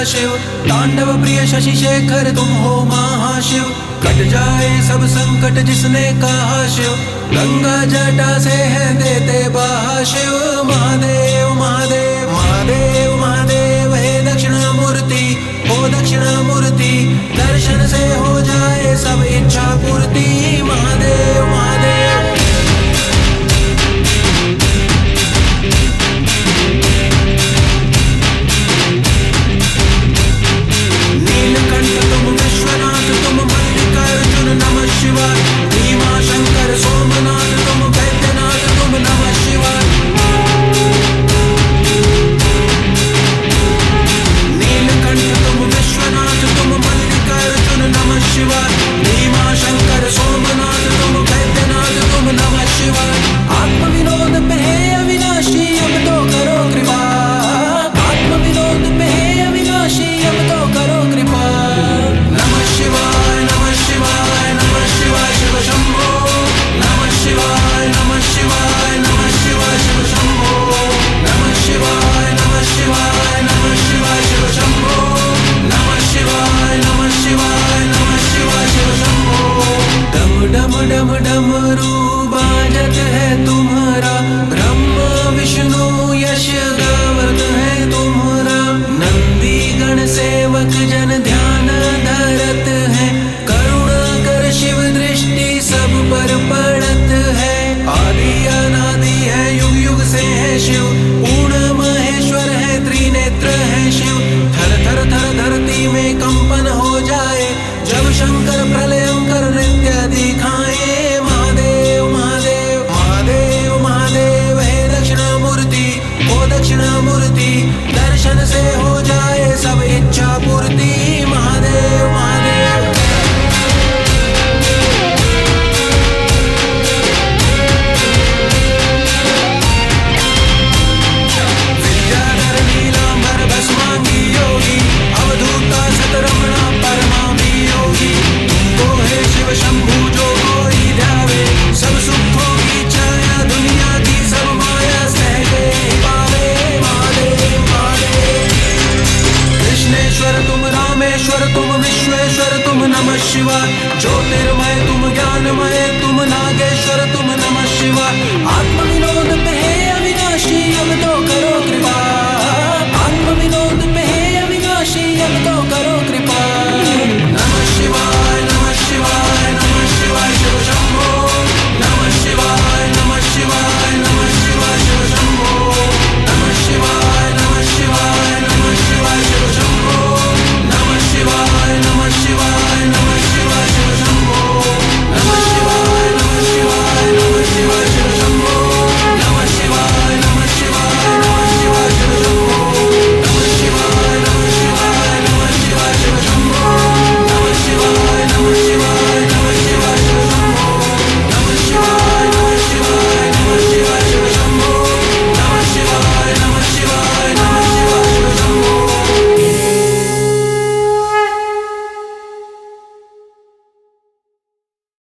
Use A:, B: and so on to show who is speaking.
A: शिव। तांडव प्रिय शशि शेखर तुम हो महाशिव, कट जाए सब संकट जिसने कहा शिव। गंगा जटा से है देते बहा शिव। महादेव महादेव महादेव महादेव हे दक्षिणामूर्ति, हो दक्षिणामूर्ति, दर्शन से हो जाए सब इच्छा पूर्ति। महादेव महादेव। नीलकंठ तुम विश्वनाथ तुम मल्लिकार्जुन नमः शिवाय। भीमा शंकर सोमनाथ तुम वैद्यनाथ तुम नमः शिवाय। नीलकंठ तुम विश्वनाथ तुम मल्लिकार्जुन नमः शिवाय। भीमा शंकर सोमनाथ तुम वैद्यनाथ तुम नमः शिवाय। आत्म विनोद पे है अविनाशी अब तो करो कृपा। आत्म विनोद पे है अविनाशी अब तो करो कृपा। नमः शिवाय नमः शिवाय नमः शिवाय शिव शंभो। नमः शिवाय नमः शिवाय नमः शिवाय शिव शंभो। नमः शिवाय नमः शिवाय नमः शिवाय शिव शंभो। नमः शिवाय नमः शिवाय नमः शिवाय शिव शंभो। डम डम डम डमरू बाजत है तुम्हारा, ब्रह्मा विष्णु यश गावत है तुम्हारा। नंदी गण सेवक जन ध्यान धरत है, करुणा कर शिव दृष्टि सब पर पड़त है। आदि अनादि है युग युग से है शिव, पूर्ण महेश्वर है त्रिनेत्र है शिव। थर थर थर धरती में कंपन हो जाए, जब शंकर प्रलयंकर नृत्य दिखाए। महादेव महादेव महादेव महादेव हे दक्षिणामूर्ति, ओ दक्षिणामूर्ति, दर्शन से हो जाए सब इच्छा पूर्ति। महादेव महादेव। विद्याधर नीलांबर भस्मांगी योगी, अवधूता सतरमणा परमामी योगी। तुमको है शिव शंभु जो कोई ध्यावे, सब सुखों की छाया दुनिया की सब माया सहजे ही पावे। महादेव महादेव। कृष्णेश्वर तुम रामेश्वर तुम विश्वेश्वर तुम नमः शिवाय। ज्योतिर्मय तुम ज्ञानमय तुम नागेश्वर तुम नमः शिवाय। आत्म विनोद पे है